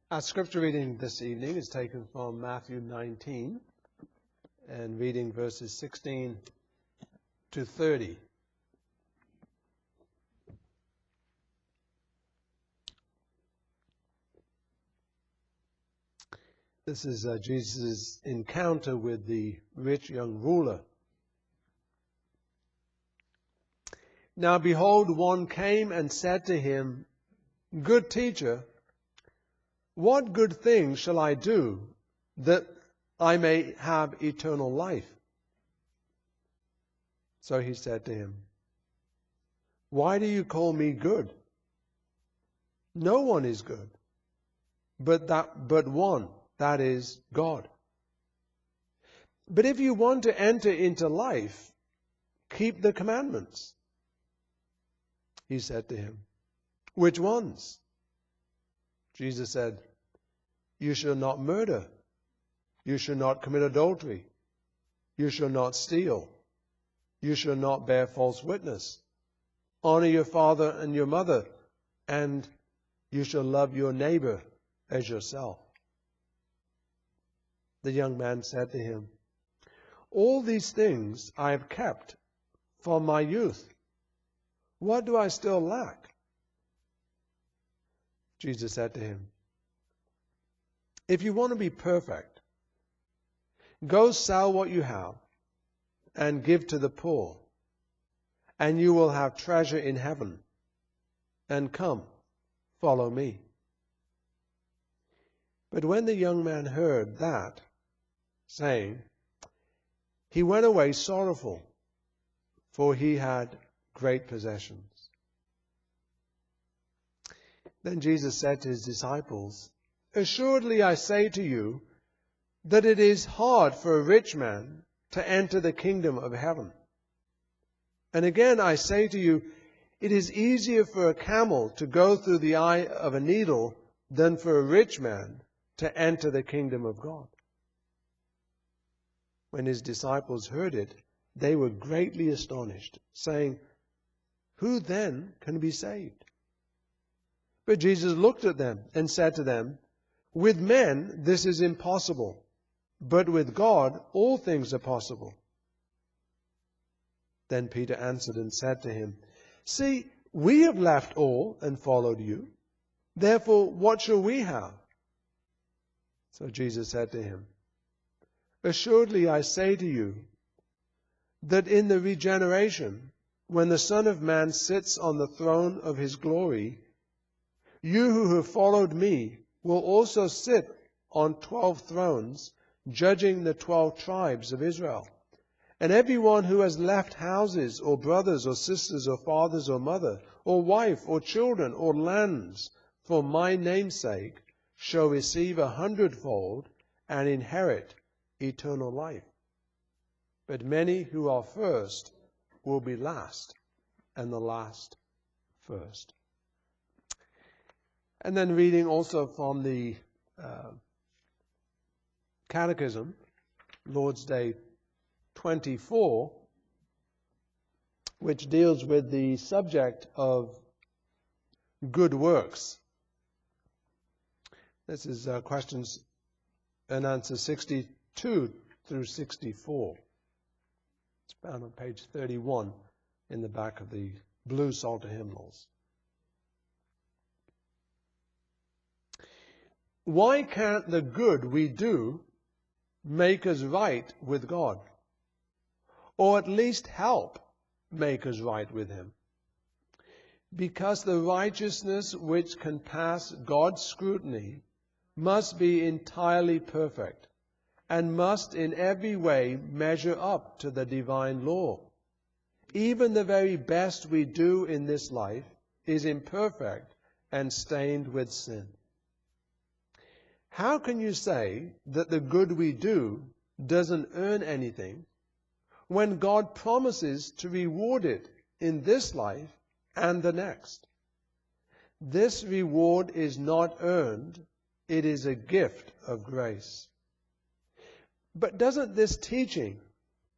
Our scripture reading this evening is taken from Matthew 19 and reading verses 16 to 30. This is Jesus' encounter with the rich young ruler. Now behold, one came and said to him, "Good teacher, what good thing shall I do that I may have eternal life?" So he said to him, "Why do you call me good? No one is good, but one, that is God. But if you want to enter into life, keep the commandments." He said to him, "Which ones?" Jesus said, "You shall not murder. You shall not commit adultery. You shall not steal. You shall not bear false witness. Honor your father and your mother, and you shall love your neighbor as yourself." The young man said to him, "All these things I have kept from my youth. What do I still lack?" Jesus said to him, "If you want to be perfect, go sell what you have and give to the poor, and you will have treasure in heaven. And come, follow me." But when the young man heard that saying, he went away sorrowful, for he had great possessions. Then Jesus said to his disciples, "Assuredly I say to you that it is hard for a rich man to enter the kingdom of heaven. And again I say to you, it is easier for a camel to go through the eye of a needle than for a rich man to enter the kingdom of God." When his disciples heard it, they were greatly astonished, saying, "Who then can be saved?" But Jesus looked at them and said to them, "With men this is impossible, but with God all things are possible." Then Peter answered and said to him, "See, we have left all and followed you. Therefore, what shall we have?" So Jesus said to him, "Assuredly I say to you, that in the regeneration, when the Son of Man sits on the throne of his glory, you who have followed me will also sit on 12 thrones, judging the 12 tribes of Israel. And everyone who has left houses or brothers or sisters or fathers or mother or wife or children or lands for my name's sake shall receive 100-fold and inherit eternal life. But many who are first will be last, and the last first." And then reading also from the Catechism, Lord's Day 24, which deals with the subject of good works. This is questions and answers 62 through 64. It's found on page 31 in the back of the blue Psalter hymnals. Why can't the good we do make us right with God? Or at least help make us right with Him? Because the righteousness which can pass God's scrutiny must be entirely perfect, and must in every way measure up to the divine law. Even the very best we do in this life is imperfect and stained with sin. How can you say that the good we do doesn't earn anything when God promises to reward it in this life and the next? This reward is not earned, it is a gift of grace. But doesn't this teaching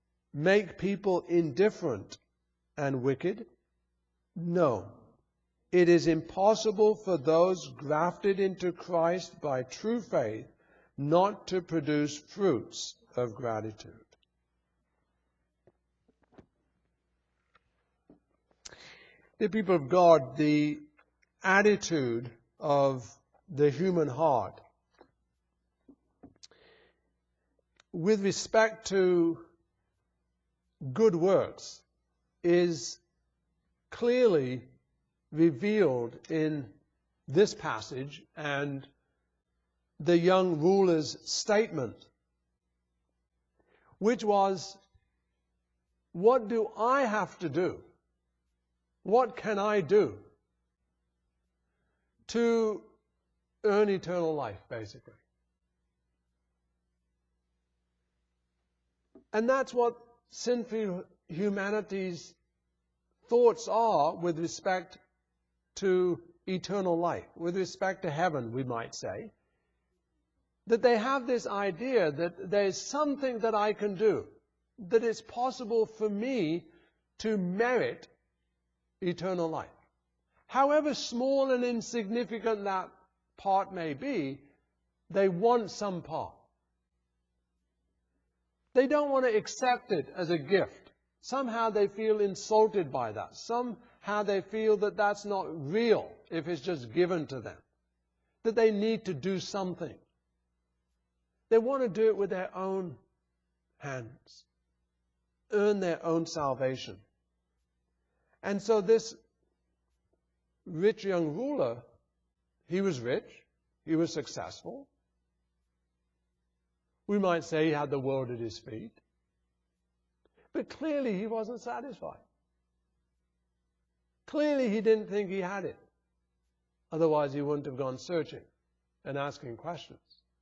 make people indifferent and wicked? No. it is impossible for those grafted into Christ by true faith not to produce fruits of gratitude. The people of God, the attitude of the human heart with respect to good works is clearly revealed in this passage and the young ruler's statement, which was, what do I have to do? What can I do to earn eternal life, basically? And that's what sinful humanity's thoughts are with respect to eternal life, with respect to heaven, we might say. That they have this idea that there's something that I can do, that it's possible for me to merit eternal life. However small and insignificant that part may be, they want some part. They don't want to accept it as a gift. Somehow they feel insulted by that. Somehow they feel that that's not real if it's just given to them. That they need to do something. They want to do it with their own hands. Earn their own salvation. And so this rich young ruler, he was rich, he was successful. We might say he had the world at his feet. But clearly he wasn't satisfied. Clearly he didn't think he had it. Otherwise he wouldn't have gone searching and asking questions.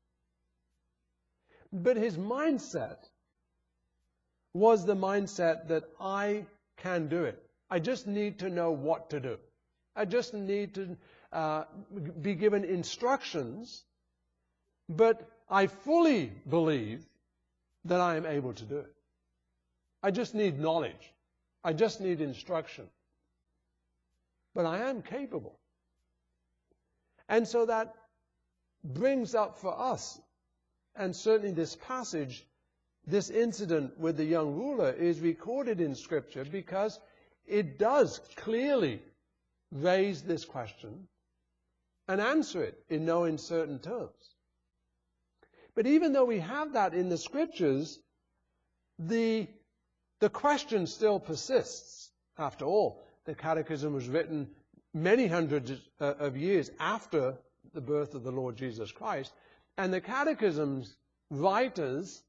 But his mindset was the mindset that I can do it. I just need to know what to do. I just need to be given instructions, but I fully believe that I am able to do it. I just need knowledge. I just need instruction. But I am capable. And so that brings up for us, and certainly this passage, this incident with the young ruler is recorded in Scripture because it does clearly raise this question and answer it in no uncertain terms. But even though we have that in the Scriptures, the question still persists. After all, the Catechism was written many hundreds of years after the birth of the Lord Jesus Christ, and the Catechism's writers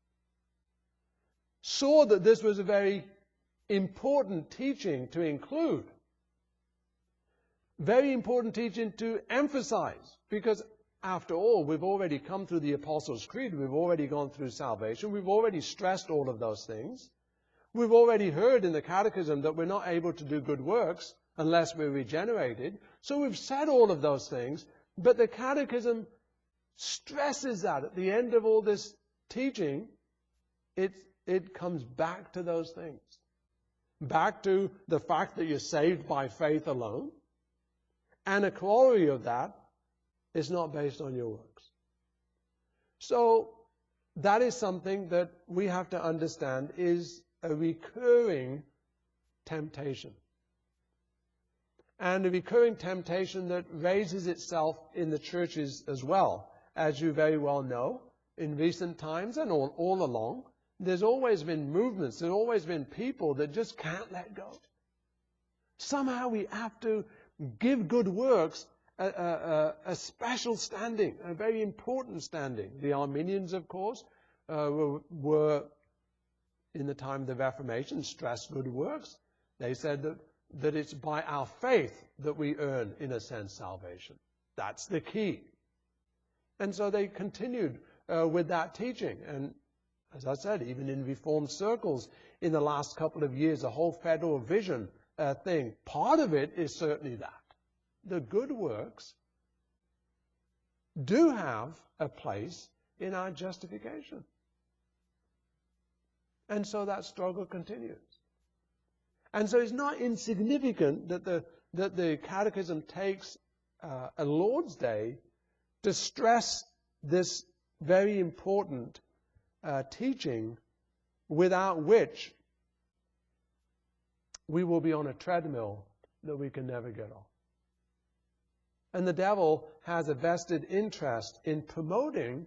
saw that this was a very important teaching to include. Very important teaching to emphasize, because after all, we've already come through the Apostles' Creed, we've already gone through salvation, we've already stressed all of those things. We've already heard in the Catechism that we're not able to do good works unless we're regenerated. So we've said all of those things, but the Catechism stresses that at the end of all this teaching, it comes back to those things. Back to the fact that you're saved by faith alone. And a corollary of that is not based on your works. So that is something that we have to understand is a recurring temptation. And a recurring temptation that raises itself in the churches as well. As you very well know, in recent times and all along, there's always been movements, there's always been people that just can't let go. Somehow we have to give good works a special standing, a very important standing. The Arminians, of course, were in the time of the Reformation, stressed good works. They said that it's by our faith that we earn, in a sense, salvation. That's the key. And so they continued with that teaching. And as I said, even in Reformed circles in the last couple of years, the whole federal vision thing, part of it is certainly that. The good works do have a place in our justification. And so that struggle continues. And so it's not insignificant that that the Catechism takes a Lord's Day to stress this very important teaching, without which we will be on a treadmill that we can never get off. And the devil has a vested interest in promoting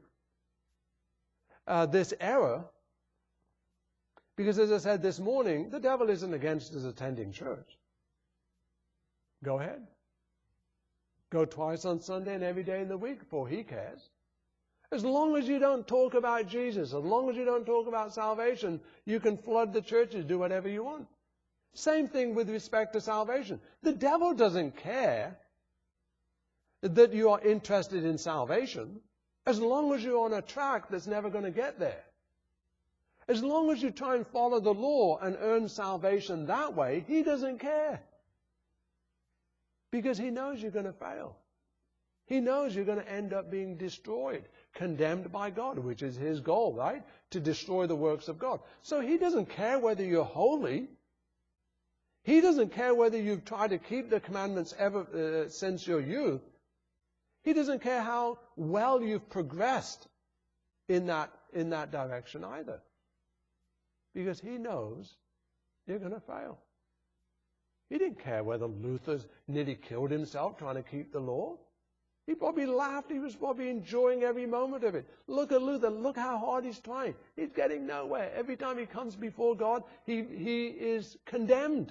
this error, because, as I said this morning, the devil isn't against us attending church. Go ahead. Go twice on Sunday and every day in the week, for he cares. As long as you don't talk about Jesus, as long as you don't talk about salvation, you can flood the churches, do whatever you want. Same thing with respect to salvation. The devil doesn't care that you are interested in salvation, as long as you're on a track that's never going to get there. As long as you try and follow the law and earn salvation that way, he doesn't care. Because he knows you're going to fail. He knows you're going to end up being destroyed, condemned by God, which is his goal, right? To destroy the works of God. So he doesn't care whether you're holy. He doesn't care whether you've tried to keep the commandments ever since your youth. He doesn't care how well you've progressed in that direction either. Because he knows you're going to fail. He didn't care whether Luther nearly killed himself trying to keep the law. He probably laughed. He was probably enjoying every moment of it. Look at Luther. Look how hard he's trying. He's getting nowhere. Every time he comes before God, he is condemned.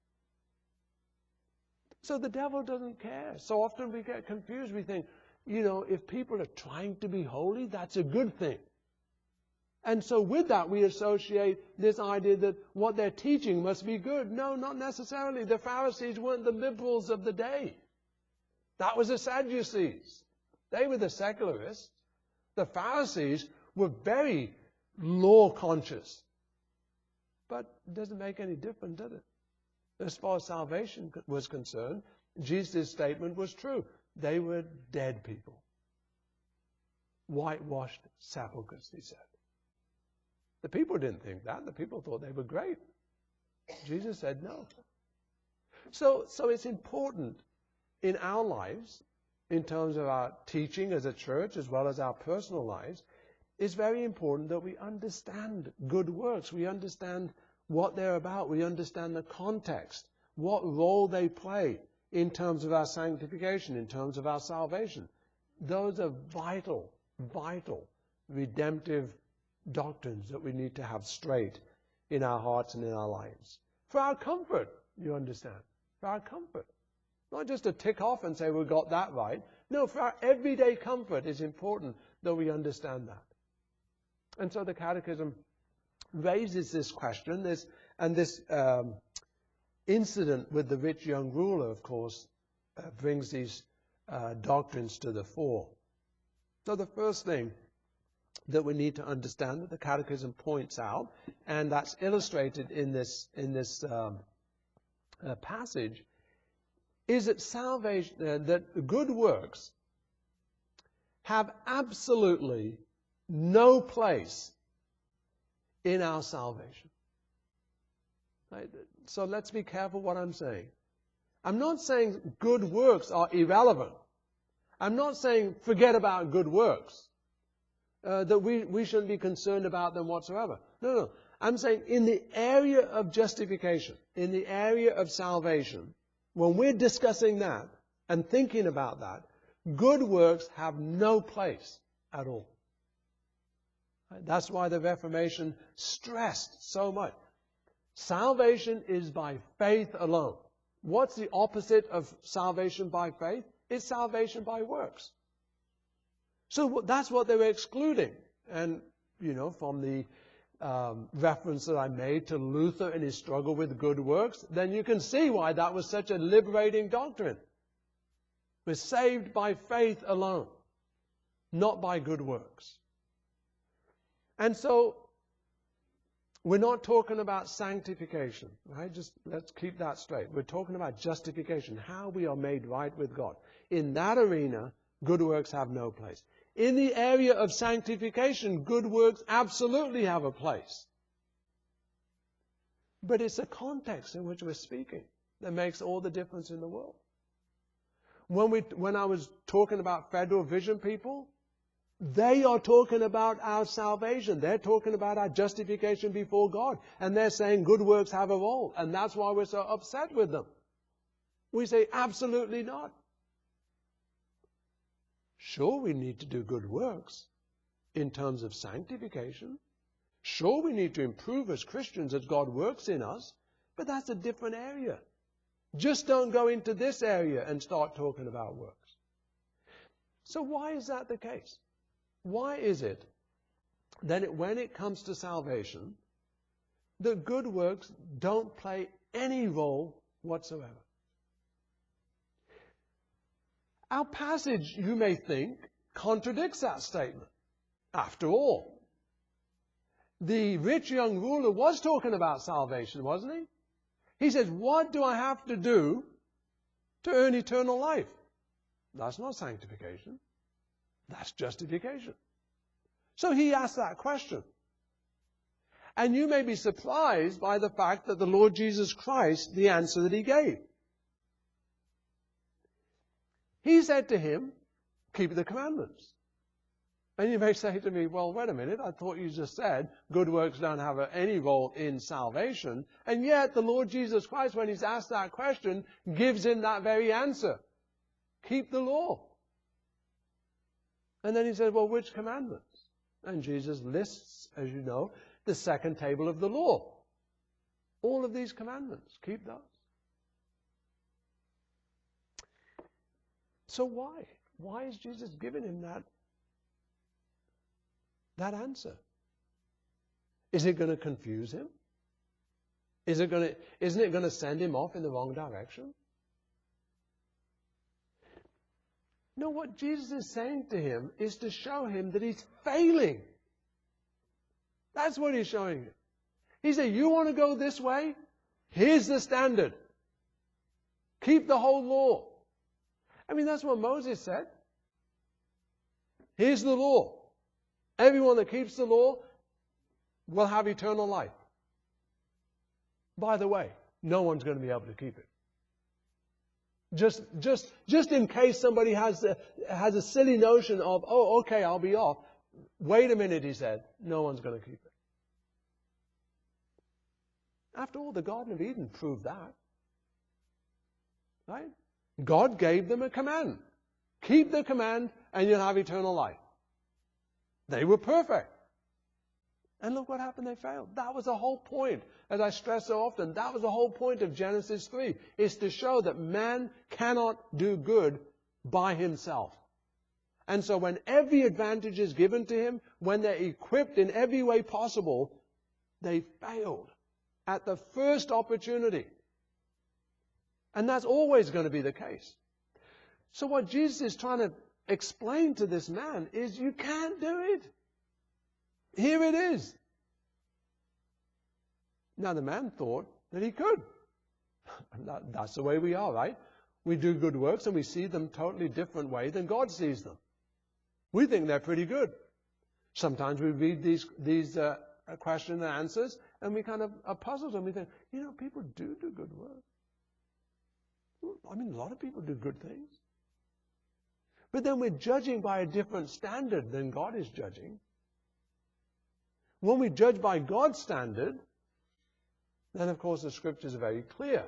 So the devil doesn't care. So often we get confused. We think, if people are trying to be holy, that's a good thing. And so with that, we associate this idea that what they're teaching must be good. No, not necessarily. The Pharisees weren't the liberals of the day. That was the Sadducees. They were the secularists. The Pharisees were very law-conscious. But it doesn't make any difference, does it? As far as salvation was concerned, Jesus' statement was true. They were dead people. Whitewashed sepulchres, he said. The people didn't think that. The people thought they were great. Jesus said no. So it's important in our lives, in terms of our teaching as a church, as well as our personal lives, it's very important that we understand good works. We understand what they're about. We understand the context, what role they play in terms of our sanctification, in terms of our salvation. Those are vital, redemptive doctrines that we need to have straight in our hearts and in our lives. For our comfort, you understand. For our comfort. Not just to tick off and say we got that right. No, for our everyday comfort, it's important that we understand that. And so the Catechism raises this question, this incident with the rich young ruler, of course, brings these doctrines to the fore. So the first thing that we need to understand that the Catechism points out, and that's illustrated in this passage, is that salvation, that good works have absolutely no place in our salvation. Right? So let's be careful what I'm saying. I'm not saying good works are irrelevant. I'm not saying forget about good works. That we shouldn't be concerned about them whatsoever. No. I'm saying in the area of justification, in the area of salvation, when we're discussing that and thinking about that, good works have no place at all. That's why the Reformation stressed so much. Salvation is by faith alone. What's the opposite of salvation by faith? It's salvation by works. So that's what they were excluding. And, from the reference that I made to Luther and his struggle with good works, then you can see why that was such a liberating doctrine. We're saved by faith alone, not by good works. And so, we're not talking about sanctification, right? Just let's keep that straight. We're talking about justification, how we are made right with God. In that arena, good works have no place. In the area of sanctification, good works absolutely have a place. But it's the context in which we're speaking. that makes all the difference in the world. When I was talking about Federal Vision people, they are talking about our salvation. They're talking about our justification before God. And they're saying good works have a role. And that's why we're so upset with them. We say, absolutely not. Sure, we need to do good works in terms of sanctification. Sure, we need to improve as Christians as God works in us. But that's a different area. Just don't go into this area and start talking about works. So why is that the case? Why is it that when it comes to salvation, the good works don't play any role whatsoever? Our passage, you may think, contradicts that statement. After all, the rich young ruler was talking about salvation, wasn't he? He says, what do I have to do to earn eternal life? That's not sanctification. That's justification. So he asked that question. And you may be surprised by the fact that the Lord Jesus Christ, the answer that he gave. He said to him, keep the commandments. And you may say to me, well, wait a minute, I thought you just said good works don't have any role in salvation. And yet the Lord Jesus Christ, when he's asked that question, gives him that very answer. Keep the law. And then he said, well, which commandments? And Jesus lists, as you know, the second table of the law. All of these commandments, keep those. So why? Why is Jesus giving him that answer? Is it going to confuse him? Isn't it going to send him off in the wrong direction? No, what Jesus is saying to him is to show him that he's failing. That's what he's showing him. He said, you want to go this way? Here's the standard. Keep the whole law. I mean, that's what Moses said. Here's the law. Everyone that keeps the law will have eternal life. By the way, no one's going to be able to keep it. Just in case somebody has a silly notion of, oh, okay, I'll be off. Wait a minute, he said. No one's going to keep it. After all, the Garden of Eden proved that. Right? God gave them a command. Keep the command and you'll have eternal life. They were perfect. And look what happened, they failed. That was the whole point. As I stress so often, that was the whole point of Genesis 3, is to show that man cannot do good by himself. And so when every advantage is given to him, when they're equipped in every way possible, they failed at the first opportunity. And that's always going to be the case. So what Jesus is trying to explain to this man is you can't do it. Here it is. Now the man thought that he could. That's the way we are, right? We do good works and we see them totally different way than God sees them. We think they're pretty good. Sometimes we read these question and answers and we kind of are puzzled and we think, people do good work. I mean, a lot of people do good things. But then we're judging by a different standard than God is judging. When we judge by God's standard, then of course the scriptures are very clear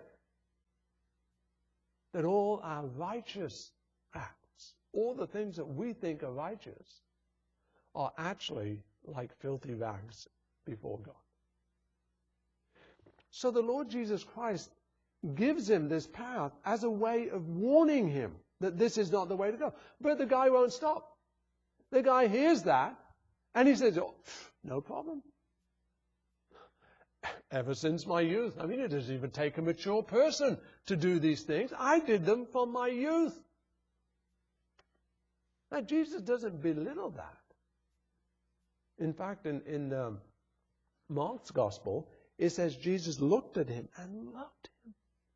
that all our righteous acts, all the things that we think are righteous, are actually like filthy rags before God. So the Lord Jesus Christ gives him this path as a way of warning him that this is not the way to go. But the guy won't stop. The guy hears that and he says, oh, no problem. Ever since my youth. I mean, it doesn't even take a mature person to do these things. I did them from my youth. Now, Jesus doesn't belittle that. In fact, in Mark's Gospel, it says Jesus looked at him and loved him.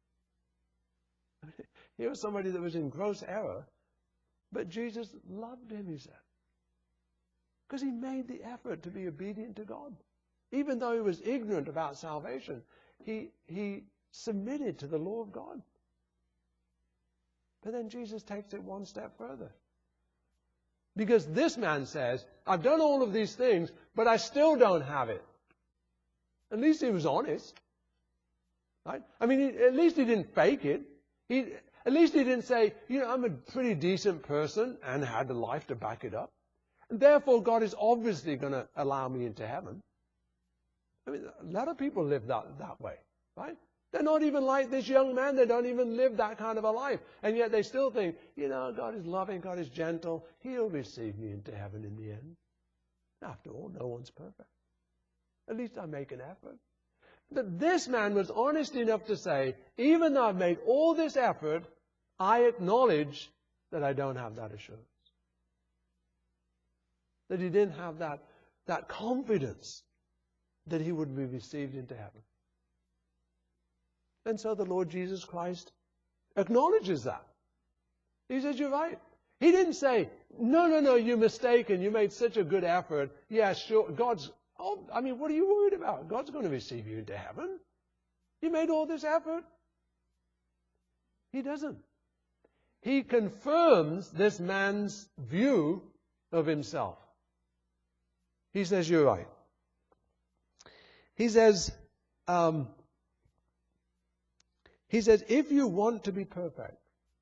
I mean, here was somebody that was in gross error, but Jesus loved him, he said. Because he made the effort to be obedient to God. Even though he was ignorant about salvation, he submitted to the law of God. But then Jesus takes it one step further. Because this man says, I've done all of these things, but I still don't have it. At least he was honest. Right? I mean, at least he didn't fake it. At least he didn't say, I'm a pretty decent person, and had a life to back it up. And therefore, God is obviously going to allow me into heaven. I mean, a lot of people live that way, right? They're not even like this young man. They don't even live that kind of a life. And yet they still think, God is loving, God is gentle. He'll receive me into heaven in the end. After all, no one's perfect. At least I make an effort. But this man was honest enough to say, even though I've made all this effort, I acknowledge that I don't have that assurance. That he didn't have that confidence that he would be received into heaven. And so the Lord Jesus Christ acknowledges that. He says, you're right. He didn't say, no, you're mistaken. You made such a good effort. Yeah, sure. What are you worried about? God's going to receive you into heaven. You made all this effort. He doesn't. He confirms this man's view of himself. He says, you're right. He says, if you want to be perfect,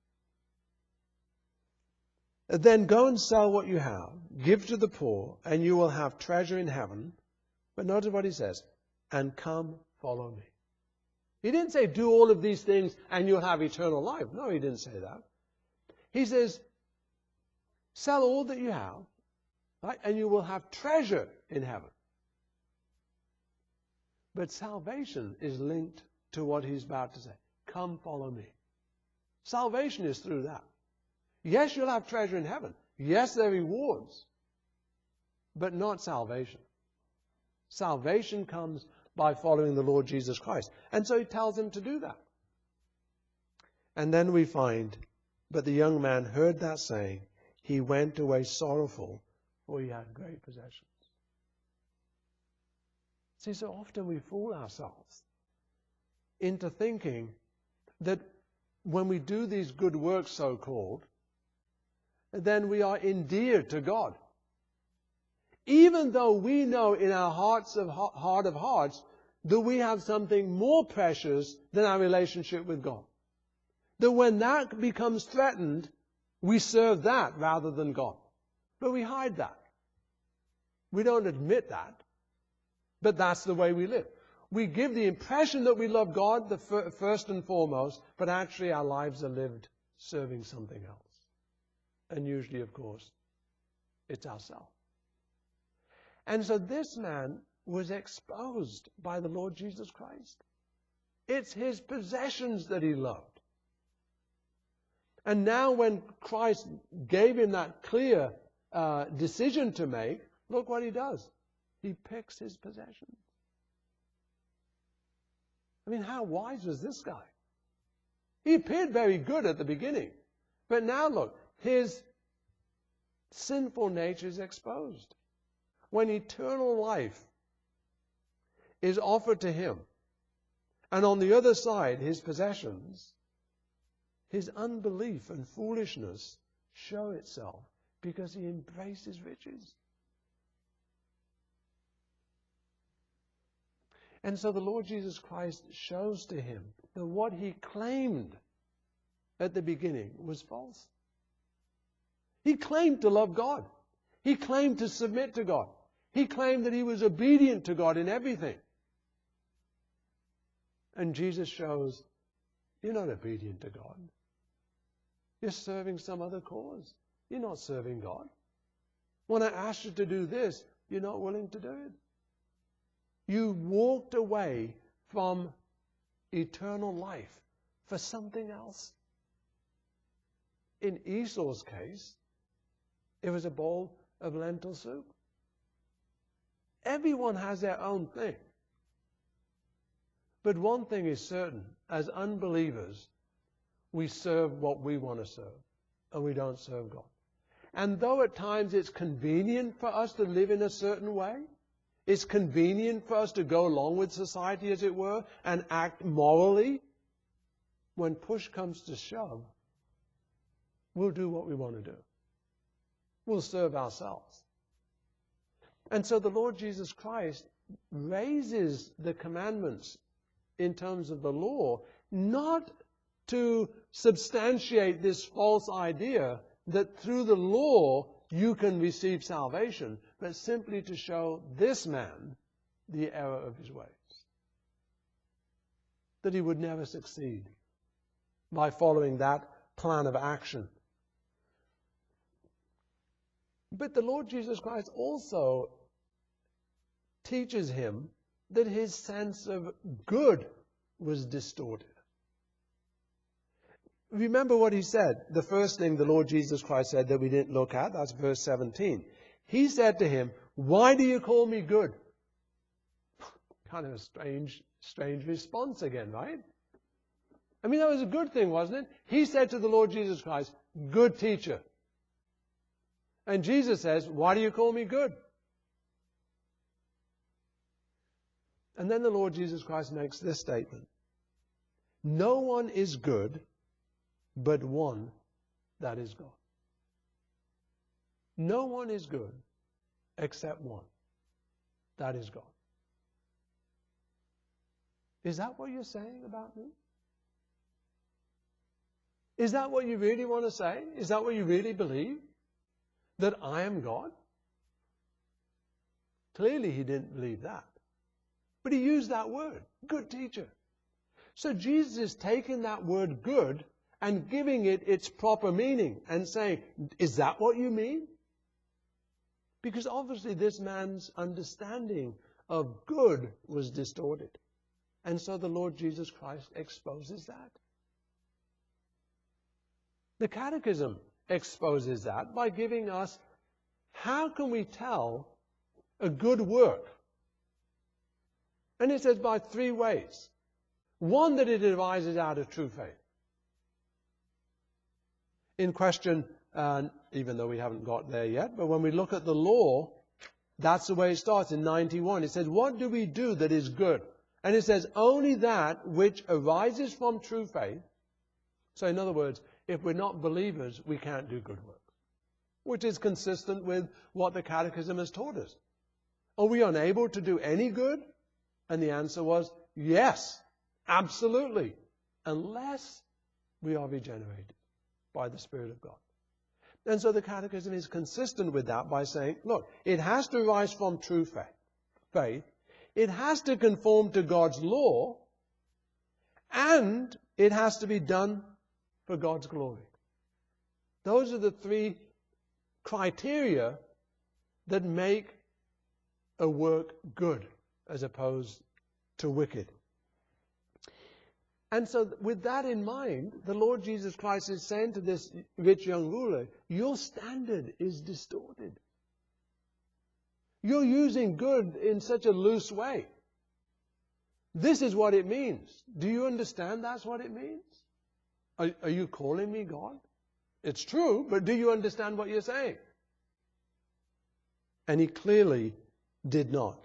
then go and sell what you have, give to the poor, and you will have treasure in heaven. But notice what he says, and come follow me. He didn't say do all of these things and you'll have eternal life. No, he didn't say that. He says, sell all that you have, right, and you will have treasure in heaven. But salvation is linked to what he's about to say. Come follow me. Salvation is through that. Yes, you'll have treasure in heaven. Yes, there are rewards. But not salvation. Salvation comes by following the Lord Jesus Christ. And so he tells him to do that. And then we find, but the young man heard that saying, he went away sorrowful, for he had great possessions. See, so often we fool ourselves into thinking that when we do these good works, so-called, then we are endeared to God. Even though we know in our heart of hearts that we have something more precious than our relationship with God. That when that becomes threatened, we serve that rather than God. But we hide that. We don't admit that. But that's the way we live. We give the impression that we love God first and foremost, but actually our lives are lived serving something else. And usually, of course, it's ourselves. And so this man was exposed by the Lord Jesus Christ. It's his possessions that he loved. And now when Christ gave him that clear decision to make, look what he does. He picks his possessions. I mean, how wise was this guy? He appeared very good at the beginning. But now look, his sinful nature is exposed. When eternal life is offered to him, and on the other side, his possessions, his unbelief and foolishness show itself because he embraces riches. And so the Lord Jesus Christ shows to him that what he claimed at the beginning was false. He claimed to love God. He claimed to submit to God. He claimed that he was obedient to God in everything. And Jesus shows, you're not obedient to God. You're serving some other cause. You're not serving God. When I asked you to do this, you're not willing to do it. You walked away from eternal life for something else. In Esau's case, it was a bowl of lentil soup. Everyone has their own thing. But one thing is certain, as unbelievers, we serve what we want to serve, and we don't serve God. And though at times it's convenient for us to live in a certain way, it's convenient for us to go along with society, as it were, and act morally. When push comes to shove, we'll do what we want to do. We'll serve ourselves. And so the Lord Jesus Christ raises the commandments in terms of the law, not to substantiate this false idea that through the law you can receive salvation, but simply to show this man the error of his ways. That he would never succeed by following that plan of action. But the Lord Jesus Christ also teaches him that his sense of good was distorted. Remember what he said. The first thing the Lord Jesus Christ said that we didn't look at, that's verse 17. He said to him, "Why do you call me good?" Kind of a strange response again, right? I mean, that was a good thing, wasn't it? He said to the Lord Jesus Christ, "Good teacher." And Jesus says, "Why do you call me good?" And then the Lord Jesus Christ makes this statement: "No one is good but one, that is God." No one is good except one, that is God. Is that what you're saying about me? Is that what you really want to say? Is that what you really believe? That I am God? Clearly he didn't believe that. But he used that word, good teacher. So Jesus is taking that word good and giving it its proper meaning and saying, is that what you mean? Because obviously this man's understanding of good was distorted. And so the Lord Jesus Christ exposes that. The Catechism exposes that by giving us, how can we tell a good work? And it says by three ways. One, that it arises out of true faith. In question, even though we haven't got there yet, but when we look at the law, that's the way it starts in 91. It says, what do we do that is good? And it says, only that which arises from true faith. So in other words, if we're not believers, we can't do good works, which is consistent with what the Catechism has taught us. Are we unable to do any good? And the answer was, yes, absolutely, unless we are regenerated by the Spirit of God. And so the Catechism is consistent with that by saying, look, it has to arise from true faith. It has to conform to God's law, and it has to be done for God's glory. Those are the three criteria that make a work good as opposed to wicked. And so with that in mind, the Lord Jesus Christ is saying to this rich young ruler, your standard is distorted. You're using good in such a loose way. This is what it means. Do you understand that's what it means? Are you calling me God? It's true, but do you understand what you're saying? And he clearly did not.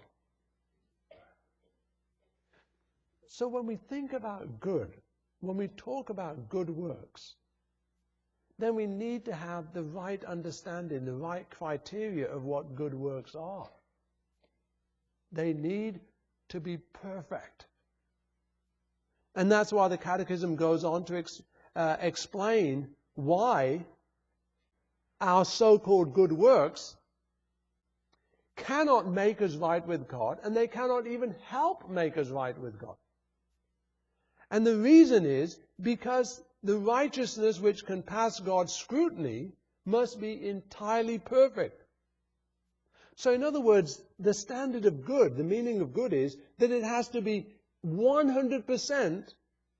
So when we think about good, when we talk about good works, then we need to have the right understanding, the right criteria of what good works are. They need to be perfect. And that's why the Catechism goes on to explain why our so-called good works cannot make us right with God, and they cannot even help make us right with God. And the reason is because the righteousness which can pass God's scrutiny must be entirely perfect. So in other words, the standard of good, the meaning of good is that it has to be 100%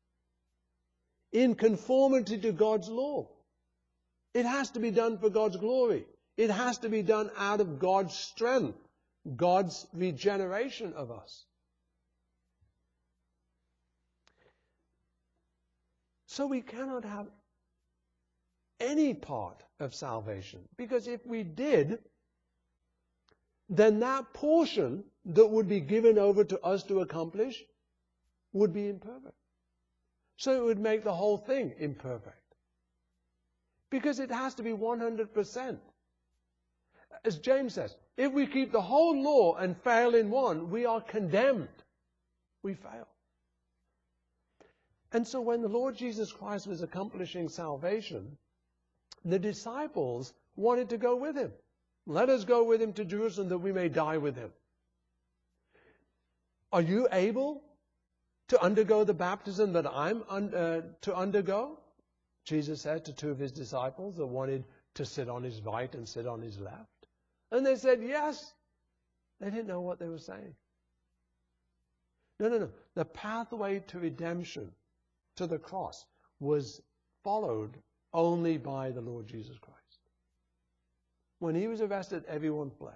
in conformity to God's law. It has to be done for God's glory. It has to be done out of God's strength, God's regeneration of us. So we cannot have any part of salvation, because if we did, then that portion that would be given over to us to accomplish would be imperfect. So it would make the whole thing imperfect. Because it has to be 100%. As James says, if we keep the whole law and fail in one, we are condemned. We fail. And so when the Lord Jesus Christ was accomplishing salvation, the disciples wanted to go with him. Let us go with him to Jerusalem that we may die with him. Are you able to undergo the baptism that I'm to undergo? Jesus said to two of his disciples that wanted to sit on his right and sit on his left. And they said, yes. They didn't know what they were saying. No. The pathway to redemption, to the cross, was followed only by the Lord Jesus Christ. When he was arrested, everyone fled.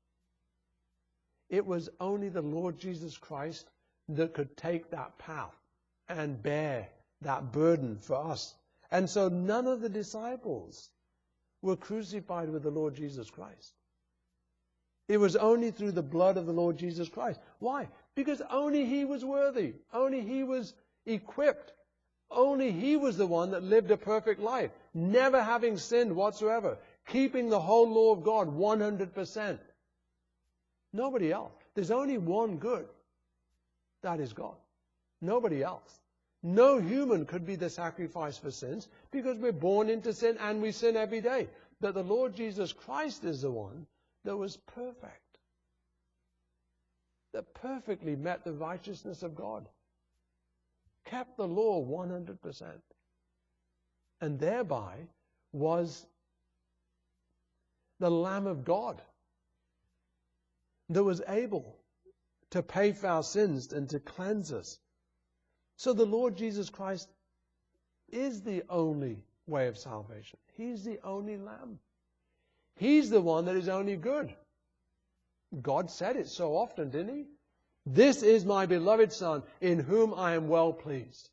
It was only the Lord Jesus Christ that could take that path and bear that burden for us. And so none of the disciples were crucified with the Lord Jesus Christ. It was only through the blood of the Lord Jesus Christ. Why? Because only he was worthy. Only he was equipped. Only he was the one that lived a perfect life, never having sinned whatsoever, keeping the whole law of God 100%. Nobody else. There's only one good. That is God. Nobody else. No human could be the sacrifice for sins because we're born into sin and we sin every day. But the Lord Jesus Christ is the one that was perfect, that perfectly met the righteousness of God, kept the law 100%, and thereby was the Lamb of God that was able to pay for our sins and to cleanse us. So the Lord Jesus Christ is the only way of salvation. He's the only Lamb. He's the one that is only good. God said it so often, didn't he? This is my beloved Son, in whom I am well pleased.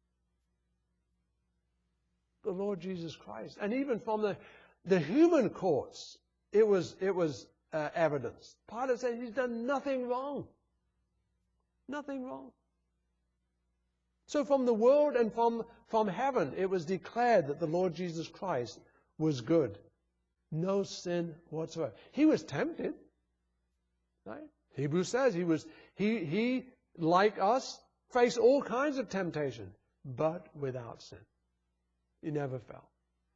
The Lord Jesus Christ. And even from the human courts, it was evidence. Pilate said he's done nothing wrong. Nothing wrong. So from the world and from heaven, it was declared that the Lord Jesus Christ was good. No sin whatsoever. He was tempted. Right? Hebrews says he like us faced all kinds of temptation, but without sin. He never fell.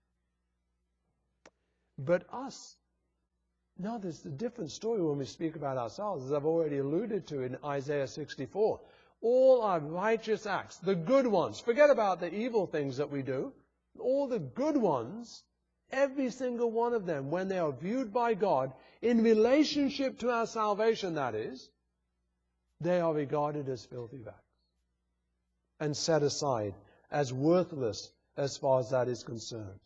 But us, no, there's a different story when we speak about ourselves, as I've already alluded to in Isaiah 64. All our righteous acts, the good ones, forget about the evil things that we do, all the good ones, every single one of them, when they are viewed by God, in relationship to our salvation, that is, they are regarded as filthy rags and set aside as worthless as far as that is concerned.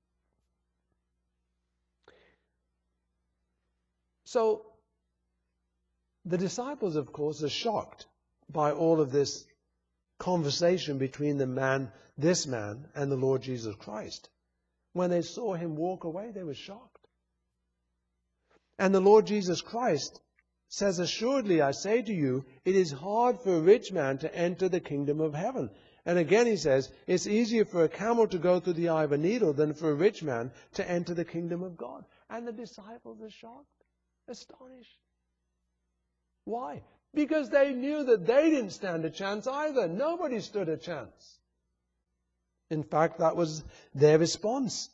So, the disciples, of course, are shocked by all of this conversation between this man, and the Lord Jesus Christ. When they saw him walk away, they were shocked. And the Lord Jesus Christ says, assuredly, I say to you, it is hard for a rich man to enter the kingdom of heaven. And again he says, it's easier for a camel to go through the eye of a needle than for a rich man to enter the kingdom of God. And the disciples are shocked, astonished. Why? Because they knew that they didn't stand a chance either. Nobody stood a chance. In fact, that was their response.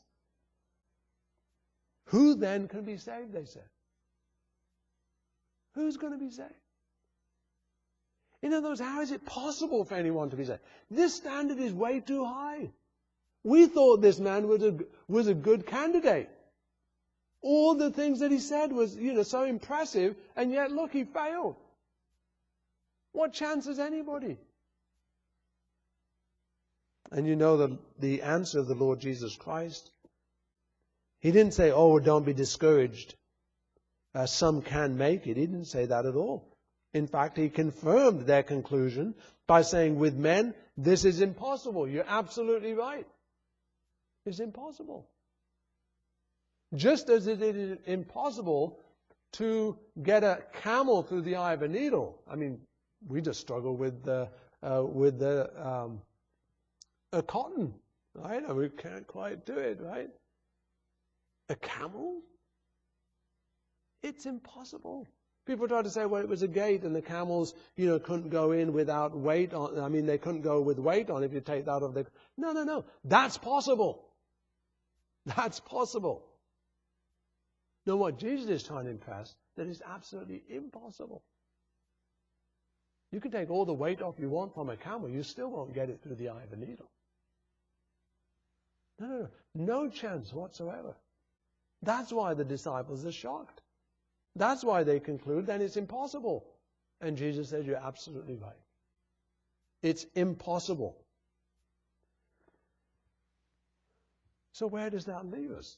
Who then can be saved, they said. Who's going to be saved? In other words, how is it possible for anyone to be saved? This standard is way too high. We thought this man was a good candidate. All the things that he said was, so impressive, and yet look, he failed. What chance has anybody? And the answer of the Lord Jesus Christ, he didn't say, oh, don't be discouraged. Some can make it. He didn't say that at all. In fact, he confirmed their conclusion by saying, with men, this is impossible. You're absolutely right. It's impossible. Just as it is impossible to get a camel through the eye of a needle. I mean, we just struggle with the cotton, right? And we can't quite do it, right? A camel? It's impossible. People try to say, well, it was a gate and the camels, couldn't go in without weight on. I mean, they couldn't go with weight on if you take that off. No. That's possible. That's possible. Now, what Jesus is trying to impress, that is absolutely impossible. You can take all the weight off you want from a camel, you still won't get it through the eye of a needle. No chance whatsoever. That's why the disciples are shocked. That's why they conclude then it's impossible. And Jesus says, you're absolutely right. It's impossible. So where does that leave us?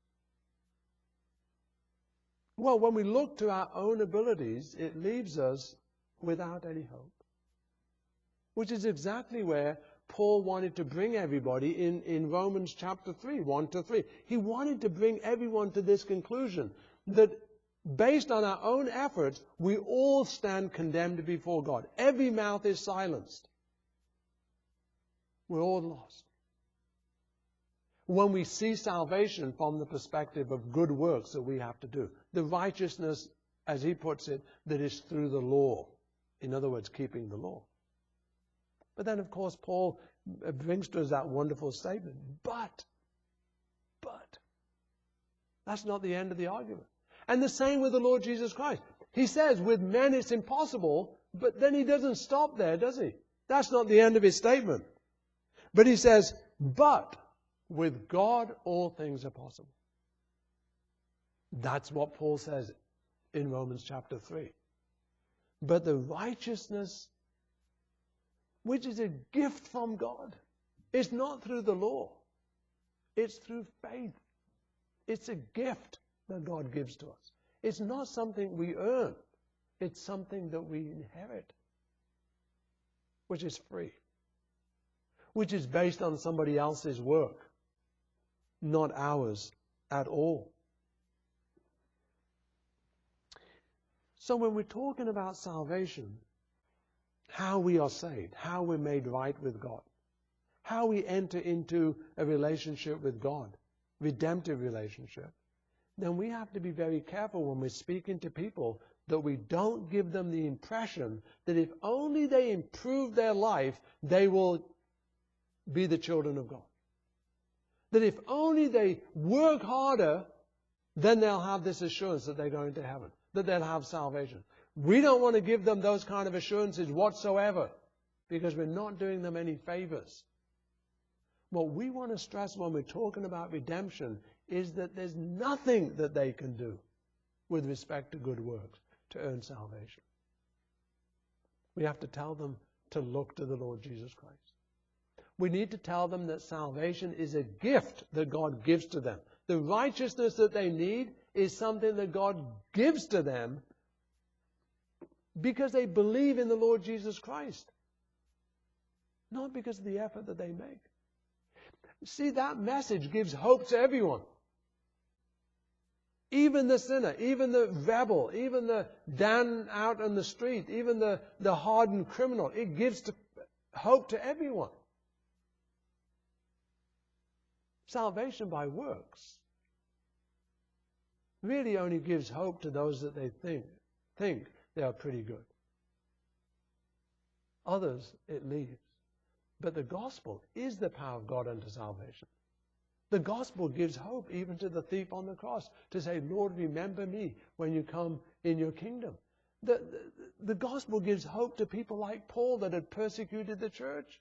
Well, when we look to our own abilities, it leaves us without any hope. Which is exactly where Paul wanted to bring everybody in Romans chapter 3, 1-3. He wanted to bring everyone to this conclusion that based on our own efforts, we all stand condemned before God. Every mouth is silenced. We're all lost. When we see salvation from the perspective of good works that we have to do, the righteousness, as he puts it, that is through the law. In other words, keeping the law. But then, of course, Paul brings to us that wonderful statement, but, that's not the end of the argument. And the same with the Lord Jesus Christ. He says, with men it's impossible, but then he doesn't stop there, does he? That's not the end of his statement. But he says, but with God all things are possible. That's what Paul says in Romans chapter 3. But the righteousness, which is a gift from God, is not through the law. It's through faith. It's a gift that God gives to us. It's not something we earn. It's something that we inherit, which is free, which is based on somebody else's work, not ours at all. So when we're talking about salvation, how we are saved, how we're made right with God, how we enter into a relationship with God, redemptive relationship, then we have to be very careful when we're speaking to people that we don't give them the impression that if only they improve their life, they will be the children of God. That if only they work harder, then they'll have this assurance that they're going to heaven, that they'll have salvation. We don't want to give them those kind of assurances whatsoever, because we're not doing them any favors. What we want to stress when we're talking about redemption is that there's nothing that they can do with respect to good works to earn salvation. We have to tell them to look to the Lord Jesus Christ. We need to tell them that salvation is a gift that God gives to them. The righteousness that they need is something that God gives to them because they believe in the Lord Jesus Christ, not because of the effort that they make. See, that message gives hope to everyone. Even the sinner, even the rebel, even the Dan out on the street, even the hardened criminal. It gives hope to everyone. Salvation by works really only gives hope to those that they think they are pretty good. Others it leaves. But the gospel is the power of God unto salvation. The gospel gives hope even to the thief on the cross to say, Lord, remember me when you come in your kingdom. The gospel gives hope to people like Paul that had persecuted the church.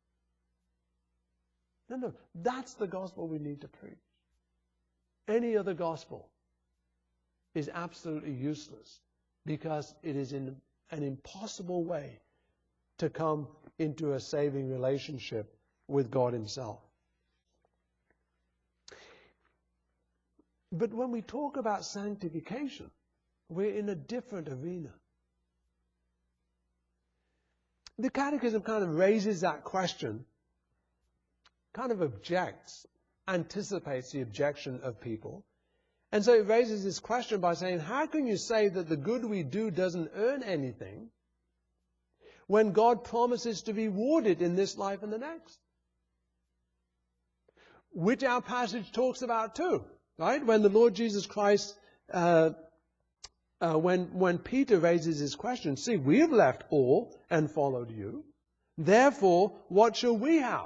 No, that's the gospel we need to preach. Any other gospel is absolutely useless because it is in an impossible way to come into a saving relationship with God Himself. But when we talk about sanctification, we're in a different arena. The Catechism kind of raises that question, kind of anticipates the objection of people, And so it raises this question by saying, how can you say that the good we do doesn't earn anything when God promises to reward it in this life and the next? Which our passage talks about too, right? When the Lord Jesus Christ, when Peter raises his question, see, we have left all and followed you. Therefore, what shall we have?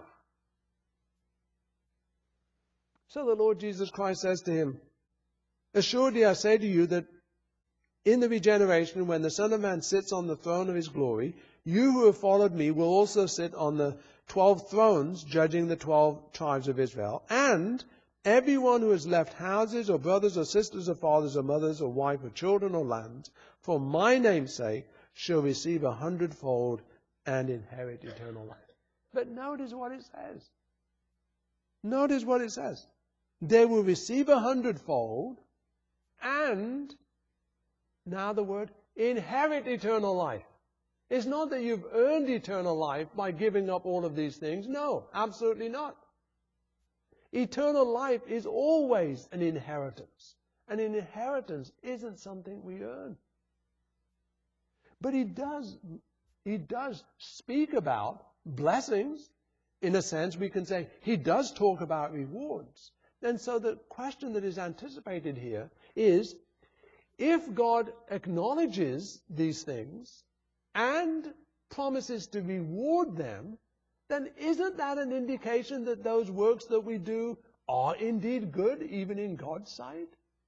So the Lord Jesus Christ says to him, assuredly I say to you that in the regeneration, when the Son of Man sits on the throne of his glory, you who have followed me will also sit on the 12 thrones, judging the 12 tribes of Israel. And everyone who has left houses or brothers or sisters or fathers or mothers or wife or children or lands, for my name's sake, shall receive 100-fold and inherit eternal life. But notice what it says. Notice what it says. They will receive 100-fold and, now the word, inherit eternal life. It's not that you've earned eternal life by giving up all of these things. No, absolutely not. Eternal life is always an inheritance. And an inheritance isn't something we earn. But he does speak about blessings. In a sense, we can say he does talk about rewards. And so the question that is anticipated here is, if God acknowledges these things and promises to reward them, then isn't that an indication that those works that we do are indeed good, even in God's sight?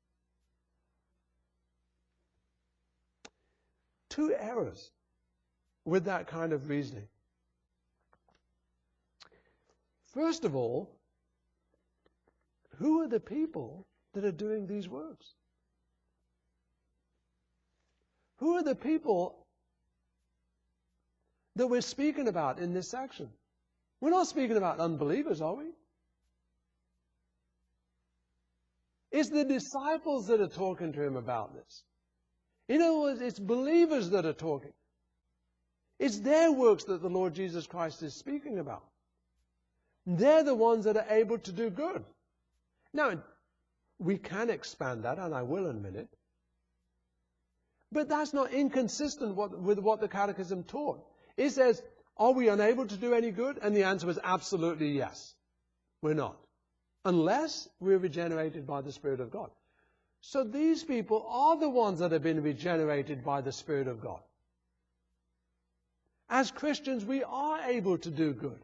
Two errors with that kind of reasoning. First of all, who are the people that are doing these works? Who are the people that we're speaking about in this section? We're not speaking about unbelievers, are we? It's the disciples that are talking to him about this. In other words, it's believers that are talking. It's their works that the Lord Jesus Christ is speaking about. They're the ones that are able to do good. Now, we can expand that, and I will in a minute. But that's not inconsistent with what the Catechism taught. It says, are we unable to do any good? And the answer was absolutely yes. We're not. Unless we're regenerated by the Spirit of God. So these people are the ones that have been regenerated by the Spirit of God. As Christians, we are able to do good.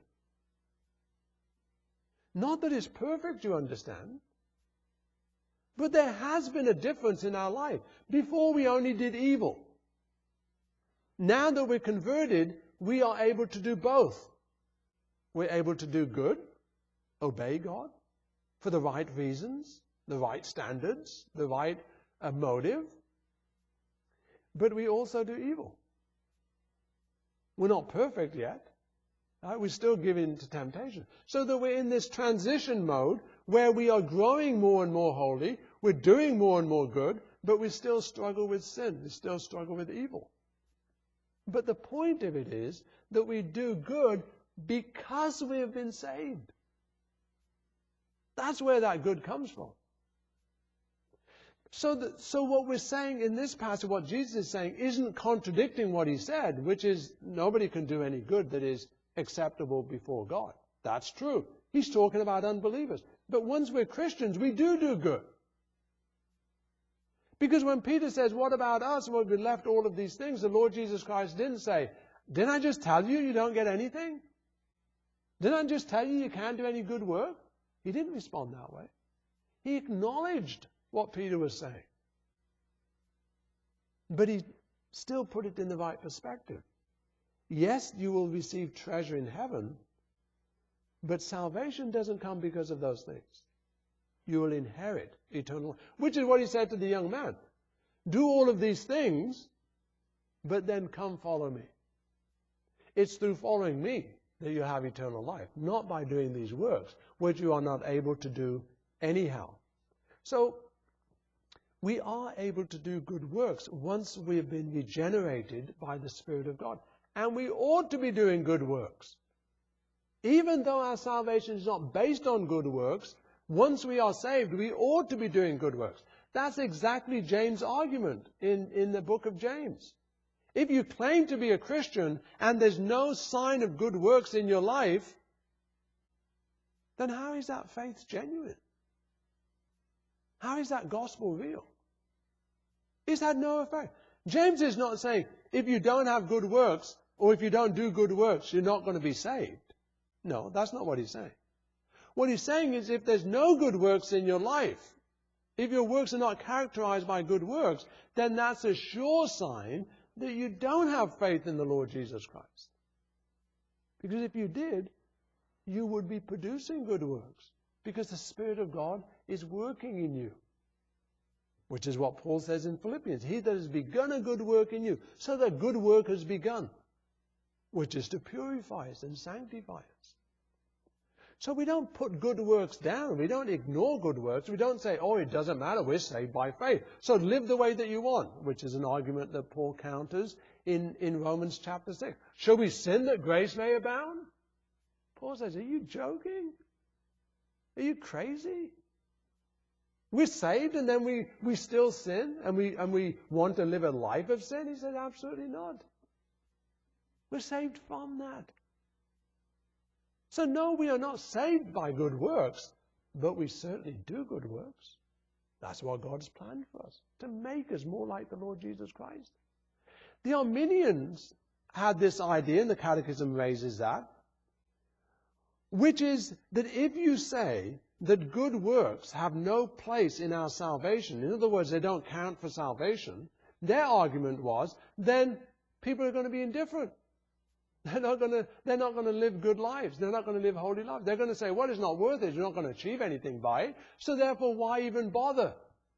Not that it's perfect, you understand. But there has been a difference in our life. Before we only did evil. Now that we're converted, we are able to do both. We're able to do good, obey God, for the right reasons, the right standards, the right motive. But we also do evil. We're not perfect yet. Right? We're still given to temptation. So that we're in this transition mode where we are growing more and more holy, we're doing more and more good, but we still struggle with sin. We still struggle with evil. But the point of it is that we do good because we have been saved. That's where that good comes from. So what we're saying in this passage, what Jesus is saying, isn't contradicting what he said, which is nobody can do any good that is acceptable before God. That's true. He's talking about unbelievers. But once we're Christians, we do good. Because when Peter says, what about us when we left all of these things, the Lord Jesus Christ didn't say, didn't I just tell you you don't get anything? Didn't I just tell you you can't do any good work? He didn't respond that way. He acknowledged what Peter was saying. But he still put it in the right perspective. Yes, you will receive treasure in heaven, but salvation doesn't come because of those things. You will inherit eternal life, which is what he said to the young man. Do all of these things, but then come follow me. It's through following me that you have eternal life, not by doing these works, which you are not able to do anyhow. So, we are able to do good works once we have been regenerated by the Spirit of God. And we ought to be doing good works. Even though our salvation is not based on good works, once we are saved, we ought to be doing good works. That's exactly James' argument in the book of James. If you claim to be a Christian and there's no sign of good works in your life, then how is that faith genuine? How is that gospel real? It's had no effect. James is not saying if you don't have good works or if you don't do good works, you're not going to be saved. No, that's not what he's saying. What he's saying is if there's no good works in your life, if your works are not characterized by good works, then that's a sure sign that you don't have faith in the Lord Jesus Christ. Because if you did, you would be producing good works. Because the Spirit of God is working in you. Which is what Paul says in Philippians. He that has begun a good work in you. So that good work has begun. Which is to purify us and sanctify us. So we don't put good works down. We don't ignore good works. We don't say, oh, it doesn't matter. We're saved by faith. So live the way that you want. Which is an argument that Paul counters in Romans chapter 6. Shall we sin that grace may abound? Paul says, are you joking? Are you crazy? We're saved and then we still sin and we want to live a life of sin? He said, absolutely not. We're saved from that. So no, we are not saved by good works, but we certainly do good works. That's what God has planned for us, to make us more like the Lord Jesus Christ. The Arminians had this idea, and the Catechism raises that, which is that if you say that good works have no place in our salvation, in other words, they don't count for salvation, their argument was, then people are going to be indifferent. They're not going to live good lives. They're not going to live holy lives. They're going to say, well, it's not worth it. You're not going to achieve anything by it. So therefore, why even bother?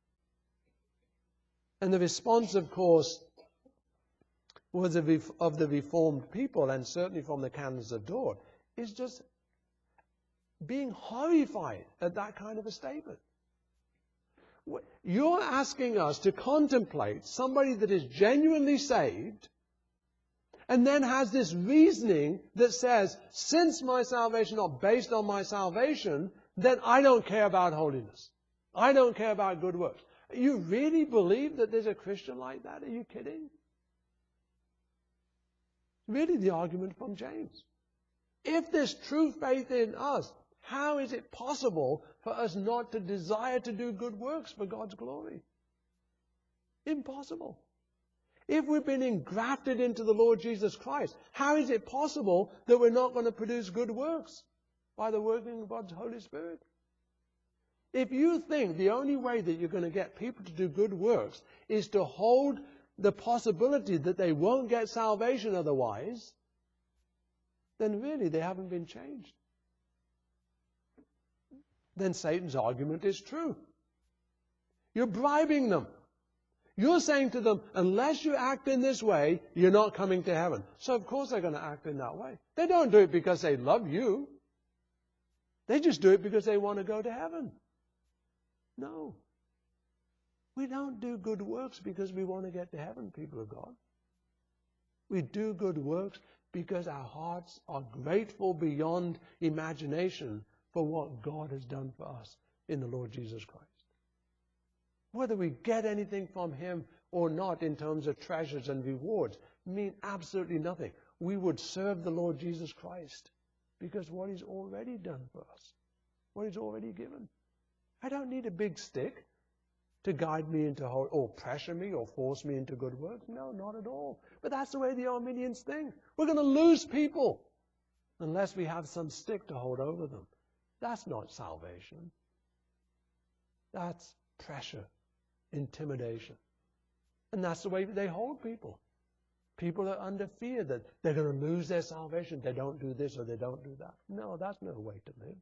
And the response, of course, was of the Reformed people, and certainly from the Canons of Dort, is just being horrified at that kind of a statement. You're asking us to contemplate somebody that is genuinely saved and then has this reasoning that says, since my salvation is not based on my salvation, then I don't care about holiness. I don't care about good works. You really believe that there's a Christian like that? Are you kidding? Really the argument from James. If there's true faith in us, how is it possible for us not to desire to do good works for God's glory? Impossible. If we've been engrafted into the Lord Jesus Christ, how is it possible that we're not going to produce good works by the working of God's Holy Spirit? If you think the only way that you're going to get people to do good works is to hold the possibility that they won't get salvation otherwise, then really they haven't been changed. Then Satan's argument is true. You're bribing them. You're saying to them, unless you act in this way, you're not coming to heaven. So of course they're going to act in that way. They don't do it because they love you. They just do it because they want to go to heaven. No. We don't do good works because we want to get to heaven, people of God. We do good works because our hearts are grateful beyond imagination for what God has done for us in the Lord Jesus Christ. Whether we get anything from Him or not in terms of treasures and rewards mean absolutely nothing. We would serve the Lord Jesus Christ because what He's already done for us, what He's already given. I don't need a big stick to guide me into or pressure me or force me into good works. No, not at all. But that's the way the Arminians think. We're going to lose people unless we have some stick to hold over them. That's not salvation. That's pressure, intimidation. And that's the way they hold people. People are under fear that they're going to lose their salvation. They don't do this or they don't do that. No, that's no way to live.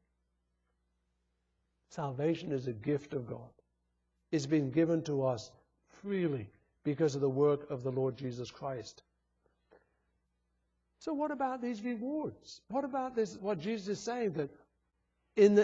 Salvation is a gift of God. It's been given to us freely because of the work of the Lord Jesus Christ. So what about these rewards? What about this? What Jesus is saying, that in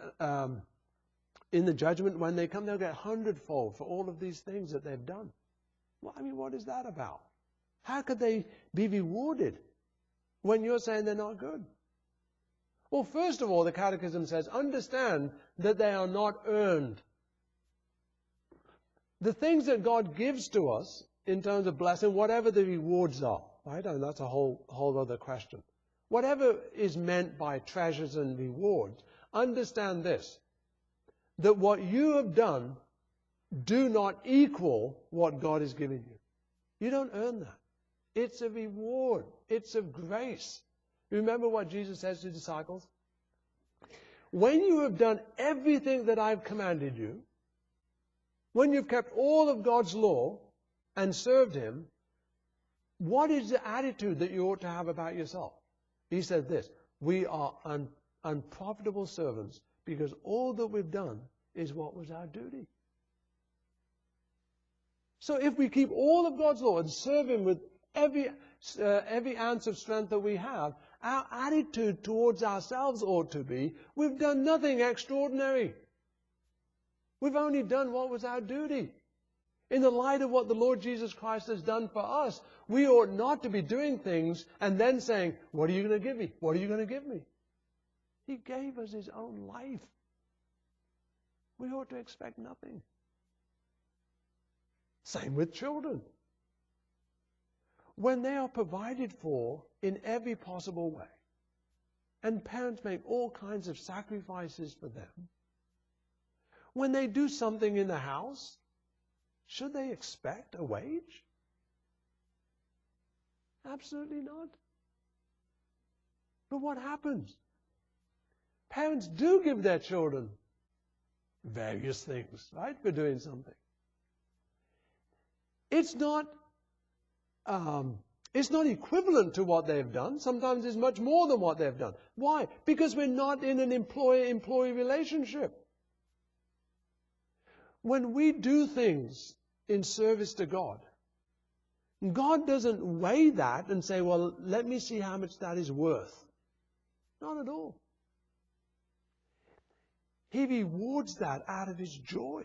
the judgment when they come, they'll get 100-fold for all of these things that they've done. Well, I mean, what is that about? How could they be rewarded when you're saying they're not good? Well, first of all, the Catechism says, understand that they are not earned. The things that God gives to us in terms of blessing, whatever the rewards are, right? And that's a whole other question. Whatever is meant by treasures and rewards, understand this, that what you have done do not equal what God has given you. You don't earn that. It's a reward. It's of grace. Remember what Jesus says to the disciples? When you have done everything that I've commanded you, when you've kept all of God's law and served Him, what is the attitude that you ought to have about yourself? He said this, we are unprofitable servants because all that we've done is what was our duty. So if we keep all of God's law and serve Him with every ounce of strength that we have, our attitude towards ourselves ought to be, we've done nothing extraordinary. We've only done what was our duty. In the light of what the Lord Jesus Christ has done for us, we ought not to be doing things and then saying, what are you going to give me? What are you going to give me? He gave us His own life. We ought to expect nothing. Same with children. When they are provided for in every possible way, and parents make all kinds of sacrifices for them, when they do something in the house, should they expect a wage? Absolutely not. But what happens? Parents do give their children various things, right, for doing something. It's not equivalent to what they've done. Sometimes it's much more than what they've done. Why? Because we're not in an employer-employee relationship. When we do things in service to God, God doesn't weigh that and say, well, let me see how much that is worth. Not at all. He rewards that out of His joy.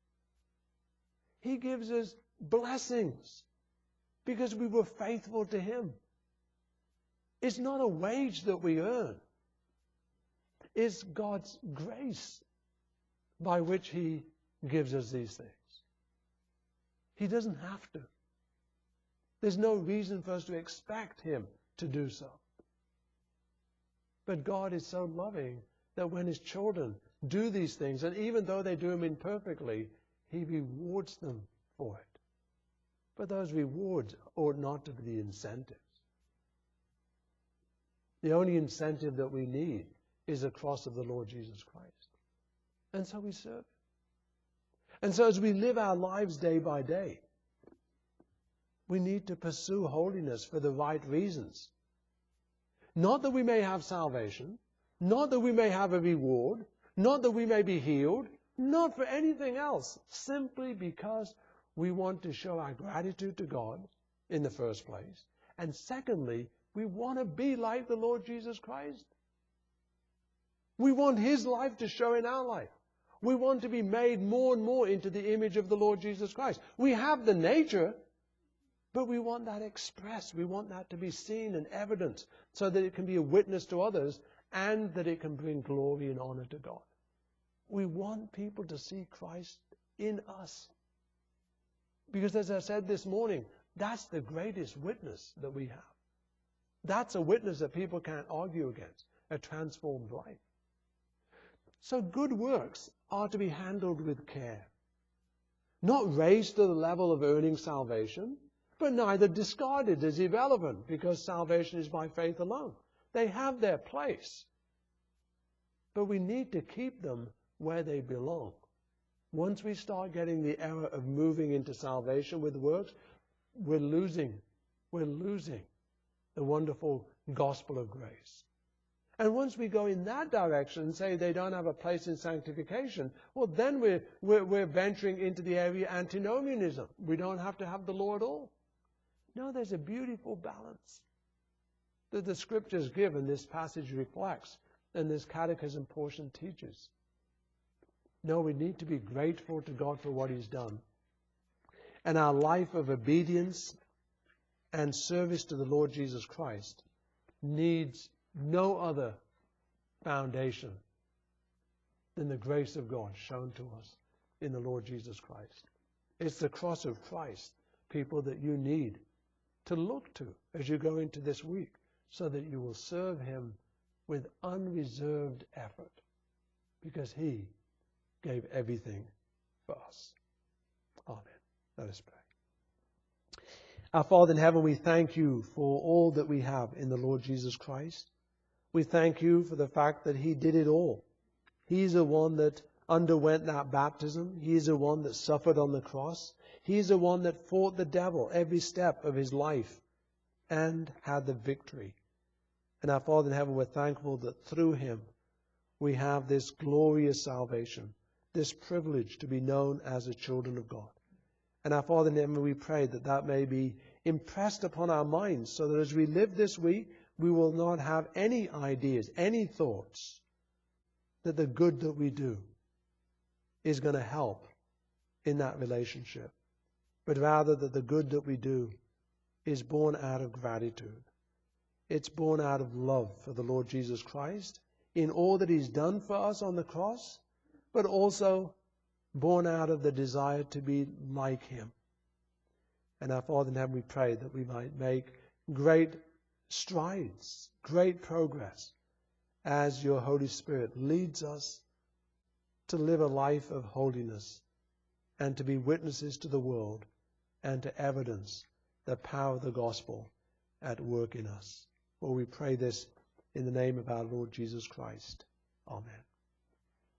He gives us blessings because we were faithful to Him. It's not a wage that we earn. It's God's grace by which He gives us these things. He doesn't have to. There's no reason for us to expect Him to do so. But God is so loving that when His children do these things, and even though they do them imperfectly, He rewards them for it. But those rewards ought not to be the incentives. The only incentive that we need is the cross of the Lord Jesus Christ. And so we serve. And so as we live our lives day by day, we need to pursue holiness for the right reasons. Not that we may have salvation, not that we may have a reward, not that we may be healed, not for anything else, simply because we want to show our gratitude to God in the first place. And secondly, we want to be like the Lord Jesus Christ. We want His life to show in our life. We want to be made more and more into the image of the Lord Jesus Christ. We have the nature, but we want that expressed. We want that to be seen and evident so that it can be a witness to others and that it can bring glory and honor to God. We want people to see Christ in us. Because as I said this morning, that's the greatest witness that we have. That's a witness that people can't argue against, a transformed life. So good works are to be handled with care. Not raised to the level of earning salvation, but neither discarded as irrelevant because salvation is by faith alone. They have their place. But we need to keep them where they belong. Once we start getting the error of moving into salvation with works, we're losing the wonderful gospel of grace. And once we go in that direction and say they don't have a place in sanctification, well, then we're venturing into the area of antinomianism. We don't have to have the law at all. No, there's a beautiful balance that the Scriptures give, and this passage reflects, and this catechism portion teaches. No, we need to be grateful to God for what He's done. And our life of obedience and service to the Lord Jesus Christ needs no other foundation than the grace of God shown to us in the Lord Jesus Christ. It's the cross of Christ, people that you need to look to as you go into this week, so that you will serve him with unreserved effort, because he gave everything for us. Amen. Let us pray. Our Father in heaven, we thank you for all that we have in the Lord Jesus Christ. We thank you for the fact that he did it all. He's the one that underwent that baptism. He's the one that suffered on the cross. He's the one that fought the devil every step of his life and had the victory. And our Father in heaven, we're thankful that through him we have this glorious salvation, this privilege to be known as the children of God. And our Father in heaven, we pray that that may be impressed upon our minds, so that as we live this week, we will not have any ideas, any thoughts that the good that we do is going to help in that relationship, but rather that the good that we do is born out of gratitude. It's born out of love for the Lord Jesus Christ in all that he's done for us on the cross, but also born out of the desire to be like him. And our Father in heaven, we pray that we might make great strides, great progress, as your Holy Spirit leads us to live a life of holiness and to be witnesses to the world and to evidence the power of the gospel at work in us. For we pray this in the name of our Lord Jesus Christ. Amen.